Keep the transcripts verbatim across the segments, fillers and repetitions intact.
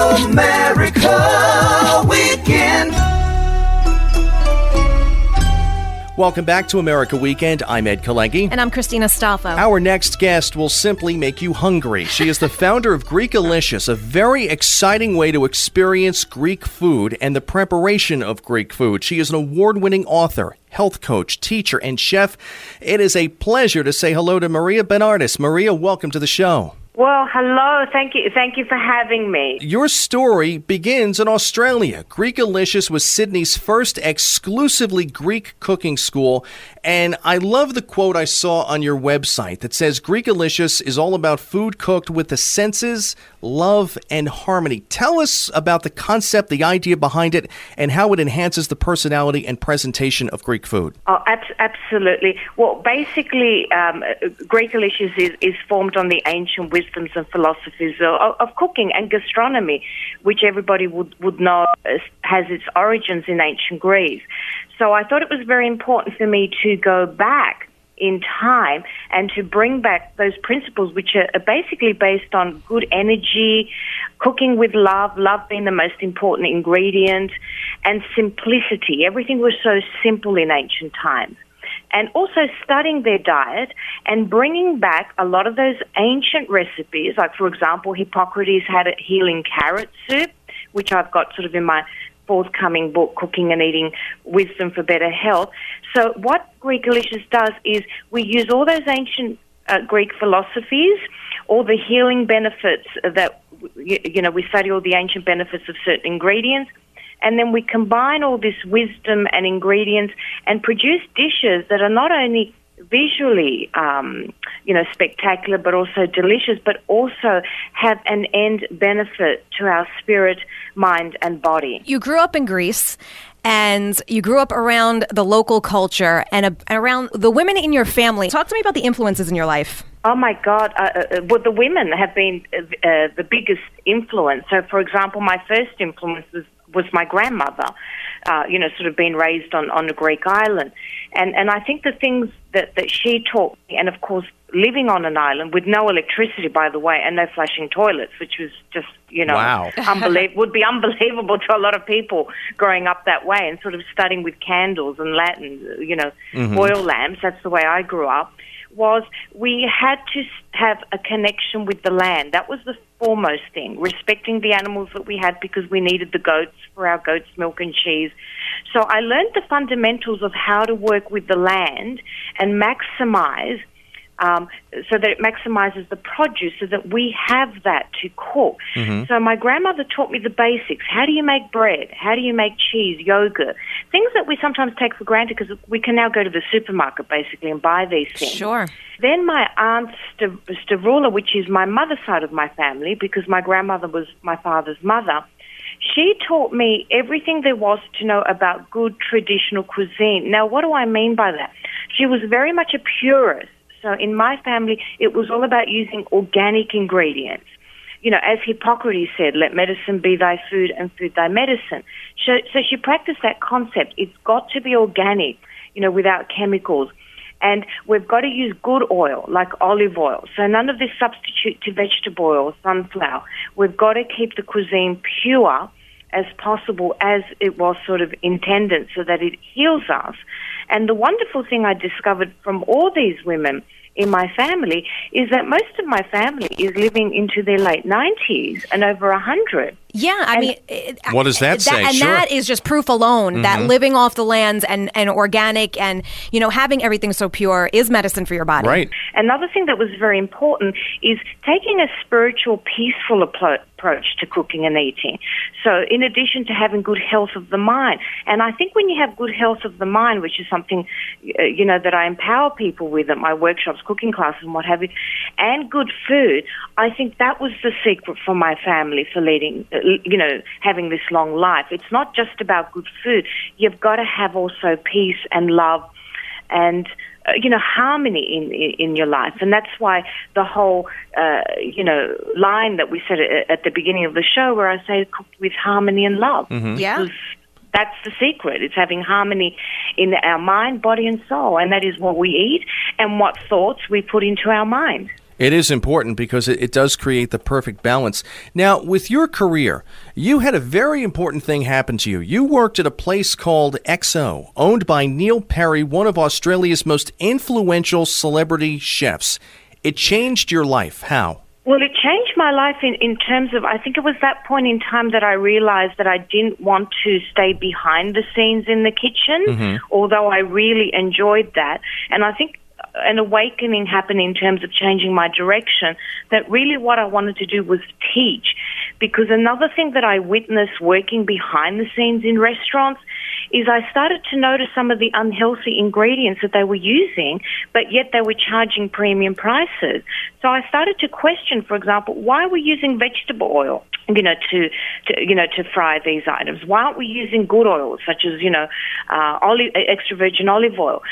America Weekend. Welcome back to America Weekend. I'm Ed Kalengi. And I'm Christina Stolfo. Our next guest will simply make you hungry. She is the founder of Greekalicious, a very exciting way to experience Greek food and the preparation of Greek food. She is an award-winning author, health coach, teacher, and chef. It is a pleasure to say hello to Maria Bernardis. Maria, welcome to the show. Well, hello. Thank you. Thank you for having me. Your story begins in Australia. Greekalicious was Sydney's first exclusively Greek cooking school. And I love the quote I saw on your website that says, Greekalicious is all about food cooked with the senses, love, and harmony. Tell us about the concept, the idea behind it, and how it enhances the personality and presentation of Greek food. Oh, ab- absolutely. Well, basically, um, Greekalicious is, is formed on the ancient wisdoms and philosophies of, of cooking and gastronomy, which everybody would, would know has its origins in ancient Greece. So I thought it was very important for me to go back in time and to bring back those principles which are basically based on good energy, cooking with love, love being the most important ingredient, and simplicity. Everything was so simple in ancient times. And also studying their diet and bringing back a lot of those ancient recipes, like, for example, Hippocrates had a healing carrot soup, which I've got sort of in my forthcoming book, Cooking and Eating Wisdom for Better Health. So what Greekalicious does is we use all those ancient uh, Greek philosophies, all the healing benefits that, you know, we study all the ancient benefits of certain ingredients, and then we combine all this wisdom and ingredients and produce dishes that are not only visually, um, you know, spectacular, but also delicious, but also have an end benefit to our spirit, mind, and body. You grew up in Greece, and you grew up around the local culture and uh, around the women in your family. Talk to me about the influences in your life. Oh, my God. Uh, uh, well, the women have been uh, uh, the biggest influence. So, for example, my first influence was, was my grandmother, uh, you know, sort of being raised on, on a Greek island. And and I think the things that, that she taught me, and of course living on an island with no electricity, by the way, and no flashing toilets, which was just, you know, wow. unbelie- would be unbelievable to a lot of people growing up that way and sort of studying with candles and Latin, you know, mm-hmm. oil lamps. That's the way I grew up. Was we had to have a connection with the land. That was the foremost thing, respecting the animals that we had because we needed the goats for our goat's milk and cheese. So I learned the fundamentals of how to work with the land and maximize, um, so that it maximizes the produce so that we have that to cook. Mm-hmm. So my grandmother taught me the basics. How do you make bread? How do you make cheese, yogurt? Things that we sometimes take for granted because we can now go to the supermarket basically and buy these things. Sure. Then my aunt St- Stavroula, which is my mother's side of my family because my grandmother was my father's mother, she taught me everything there was to know about good traditional cuisine. Now, what do I mean by that? She was very much a purist. So in my family, it was all about using organic ingredients. You know, as Hippocrates said, let medicine be thy food and food thy medicine. So, so she practiced that concept. It's got to be organic, you know, without chemicals. And we've got to use good oil, like olive oil. So none of this substitute to vegetable oil, sunflower. We've got to keep the cuisine pure as possible as it was sort of intended so that it heals us. And the wonderful thing I discovered from all these women in my family is that most of my family is living into their late nineties and over one hundred. Yeah, I and mean... It, what does that, that say? And sure. that is just proof alone mm-hmm. that living off the lands and, and organic and, you know, having everything so pure is medicine for your body. Right. Another thing that was very important is taking a spiritual, peaceful approach to cooking and eating. So in addition to having good health of the mind, and I think when you have good health of the mind, which is something, uh, you know, that I empower people with at my workshops, cooking classes and what have you, and good food, I think that was the secret for my family for leading, uh, you know, having this long life. It's not just about good food. You've got to have also peace and love and, uh, you know, harmony in, in in your life. And that's why the whole, uh, you know, line that we said at, at the beginning of the show where I say cooked with harmony and love. Mm-hmm. Yeah. That's the secret. It's having harmony in our mind, body, and soul. And that is what we eat and what thoughts we put into our mind. It is important because it, it does create the perfect balance. Now, with your career, you had a very important thing happen to you. You worked at a place called X O, owned by Neil Perry, one of Australia's most influential celebrity chefs. It changed your life. How? Well, it changed my life in, in terms of, I think it was that point in time that I realized that I didn't want to stay behind the scenes in the kitchen, mm-hmm. although I really enjoyed that. And I think an awakening happened in terms of changing my direction, that really what I wanted to do was teach. Because another thing that I witnessed working behind the scenes in restaurants is I started to notice some of the unhealthy ingredients that they were using, but yet they were charging premium prices. So I started to question, for example, why are we using vegetable oil, you know, to, to you know, to fry these items? Why aren't we using good oils, such as, you know, uh, olive, extra virgin olive oil?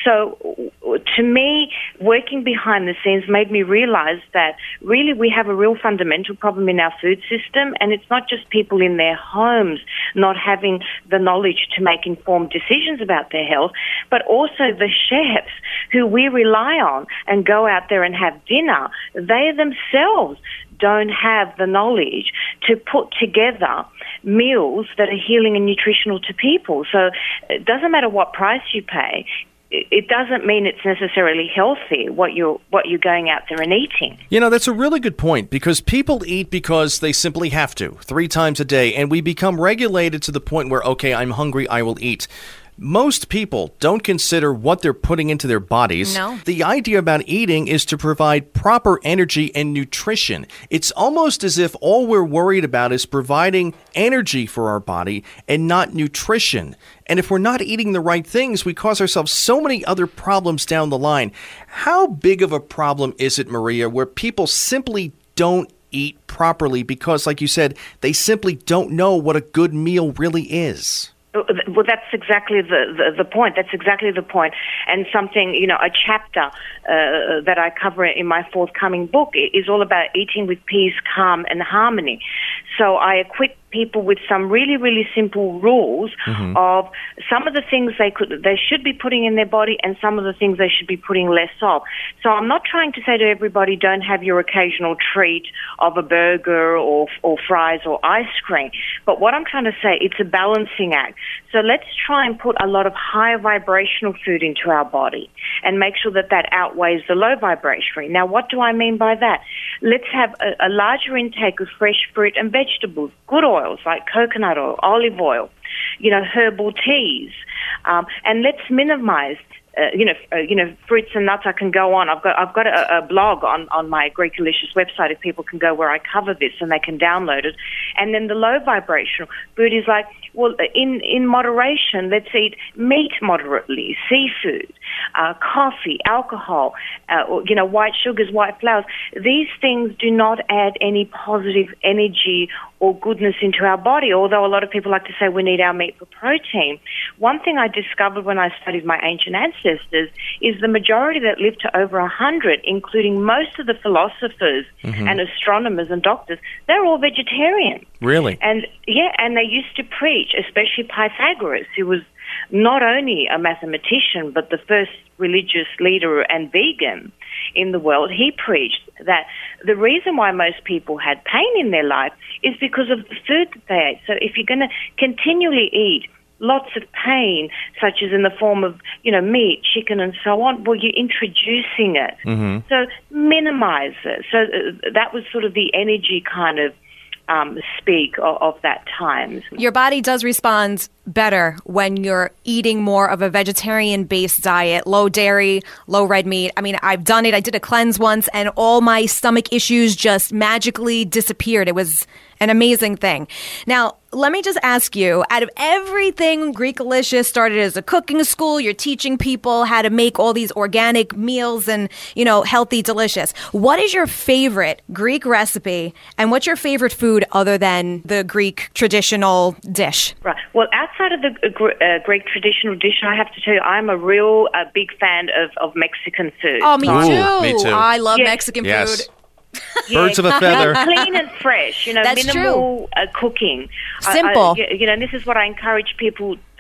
So to me, working behind the scenes made me realize that really we have a real fundamental problem in our food system, and it's not just people in their homes not having the knowledge to make informed decisions about their health, but also the chefs who we rely on and go out there and have dinner. They themselves don't have the knowledge to put together meals that are healing and nutritional to people. So it doesn't matter what price you pay. It doesn't mean it's necessarily healthy what you're what you're going out there and eating. You know, that's a really good point, because people eat because they simply have to, three times a day, and we become regulated to the point where, okay, I'm hungry, I will eat. Most people don't consider what they're putting into their bodies. No. The idea about eating is to provide proper energy and nutrition. It's almost as if all we're worried about is providing energy for our body and not nutrition. And if we're not eating the right things, we cause ourselves so many other problems down the line. How big of a problem is it, Maria, where people simply don't eat properly because, like you said, they simply don't know what a good meal really is? Well, that's exactly the, the, the point. That's exactly the point. And something, you know, a chapter uh, that I cover in my forthcoming book is all about eating with peace, calm, and harmony. So I equip people with some really, really simple rules mm-hmm. of some of the things they could, they should be putting in their body and some of the things they should be putting less of. So I'm not trying to say to everybody, don't have your occasional treat of a burger or, or fries or ice cream. But what I'm trying to say, it's a balancing act. So let's try and put a lot of high vibrational food into our body and make sure that that outweighs the low vibrational. Now, what do I mean by that? Let's have a, a larger intake of fresh fruit and vegetables, good oils like coconut oil, olive oil, you know, herbal teas, um, and let's minimize Uh, you know, uh, you know, fruits and nuts. I can go on. I've got, I've got a, a blog on, on my Greekalicious website. If people can go where I cover this and they can download it. And then the low vibrational food is like, well, in in moderation. Let's eat meat moderately, seafood, uh, coffee, alcohol, uh, or, you know, white sugars, white flours. These things do not add any positive energy or goodness into our body. Although a lot of people like to say we need our meat for protein. One thing I discovered when I studied my ancient ancestors is the majority that lived to over a hundred, including most of the philosophers mm-hmm. and astronomers and doctors, they're all vegetarian. Really? And yeah, and they used to preach, especially Pythagoras, who was not only a mathematician but the first religious leader and vegan in the world. He preached that the reason why most people had pain in their life is because of the food that they ate. So if you're going to continually eat lots of pain, such as in the form of, you know, meat, chicken, and so on, well, you're introducing it. Mm-hmm. So minimize it. So uh, that was sort of the energy kind of um, speak of, of that time. Your body does respond better when you're eating more of a vegetarian-based diet, low dairy, low red meat. I mean, I've done it. I did a cleanse once, and all my stomach issues just magically disappeared. It was an amazing thing. Now, let me just ask you, out of everything, Greekalicious started as a cooking school. You're teaching people how to make all these organic meals and, you know, healthy, delicious. What is your favorite Greek recipe, and what's your favorite food other than the Greek traditional dish? Right. Well, outside of the uh, Greek traditional dish, I have to tell you, I'm a real uh, big fan of, of Mexican food. Oh, me Ooh, too. me too. I love yes. Mexican yes. food. Birds of a feather. Clean and fresh, you know, That's minimal uh, cooking. Simple. I, I, you know, and this is what I encourage people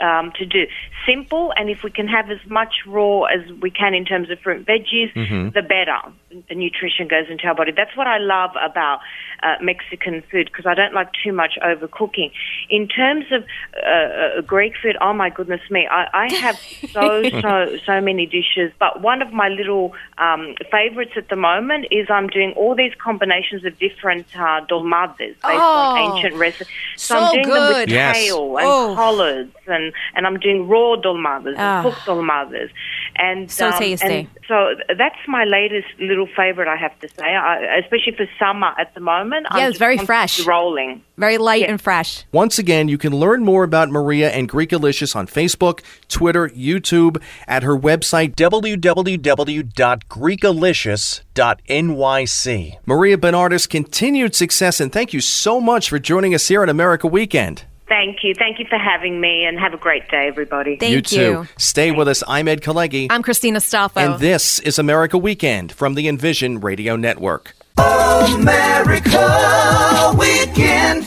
um, to do. Simple, and if we can have as much raw as we can in terms of fruit and veggies, mm-hmm. the better the nutrition goes into our body. That's what I love about uh, Mexican food, because I don't like too much overcooking. In terms of uh, Greek food, oh my goodness me, I, I have so, so, so many dishes, but one of my little um, favorites at the moment is I'm doing all these combinations of different uh, dolmades based oh, on ancient recipes. So, so I'm doing good. them with yes. kale and oh. collards, and, and I'm doing raw dolmades oh. and cooked dolmades. And, so um, tasty. And so that's my latest little favorite, I have to say, I, especially for summer at the moment. Yeah, I'm it's very fresh. Rolling. Very light yeah. and fresh. Once again, you can learn more about Maria and Greekalicious on Facebook, Twitter, YouTube, at her website, w w w dot greekalicious dot n y c. Maria Bernardis, continued success, and thank you so much for joining us here at America Weekend. Thank you. Thank you for having me, and have a great day, everybody. Thank you. you. Too. Stay with us. I'm Ed Kalegi. I'm Christina Stolfo. And this is America Weekend from the Envision Radio Network. America Weekend.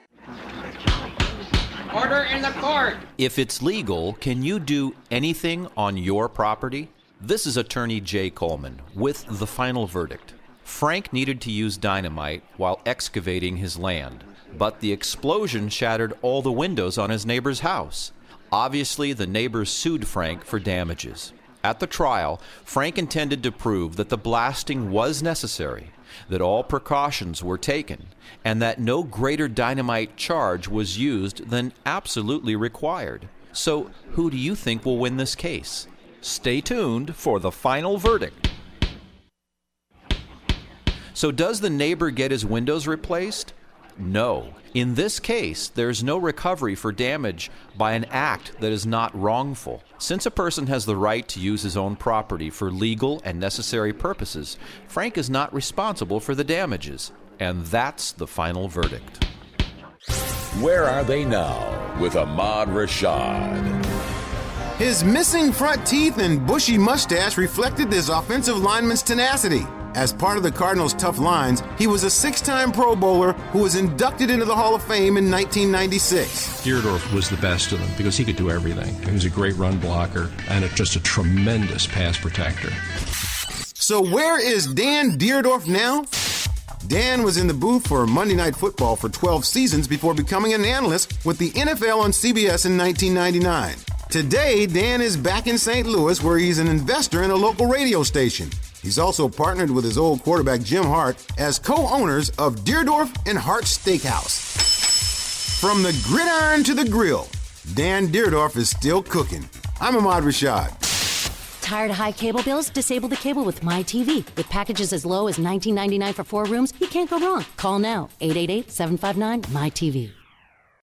Order in the court. If it's legal, can you do anything on your property? This is attorney Jay Coleman with the final verdict. Frank needed to use dynamite while excavating his land, but the explosion shattered all the windows on his neighbor's house. Obviously, the neighbors sued Frank for damages. At the trial, Frank intended to prove that the blasting was necessary, that all precautions were taken, and that no greater dynamite charge was used than absolutely required. So, who do you think will win this case? Stay tuned for the final verdict. So, does the neighbor get his windows replaced? No. In this case, there's no recovery for damage by an act that is not wrongful. Since a person has the right to use his own property for legal and necessary purposes, Frank is not responsible for the damages. And that's the final verdict. Where are they now with Ahmad Rashad? His missing front teeth and bushy mustache reflected his offensive lineman's tenacity. As part of the Cardinals' tough lines, he was a six-time Pro Bowler who was inducted into the Hall of Fame in nineteen ninety-six. Deardorff was the best of them because he could do everything. He was a great run blocker and a, just a tremendous pass protector. So where is Dan Deardorff now? Dan was in the booth for Monday Night Football for twelve seasons before becoming an analyst with the N F L on C B S in nineteen ninety-nine. Today, Dan is back in Saint Louis where he's an investor in a local radio station. He's also partnered with his old quarterback Jim Hart as co-owners of Deardorff and Hart Steakhouse. From the gridiron to the grill, Dan Deardorff is still cooking. I'm Ahmad Rashad. Tired of high cable bills? Disable the cable with MyTV. With packages as low as nineteen ninety-nine for four rooms, you can't go wrong. Call now, eight eight eight, seven five nine, M Y T V.